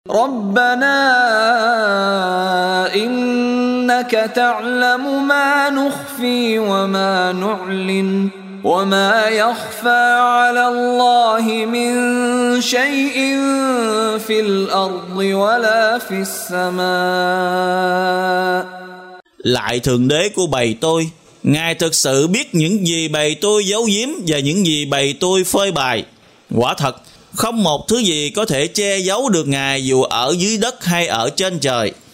ربنا إنك تعلم ما نخفي وما نعلن وما يخفى على الله من شيء في الأرض ولا في السماء. Lại Thượng Đế của bầy tôi, Ngài thực sự biết những gì bầy tôi giấu giếm và những gì bầy tôi phơi bày. Quả thật, không một thứ gì có thể che giấu được Ngài dù ở dưới đất hay ở trên trời.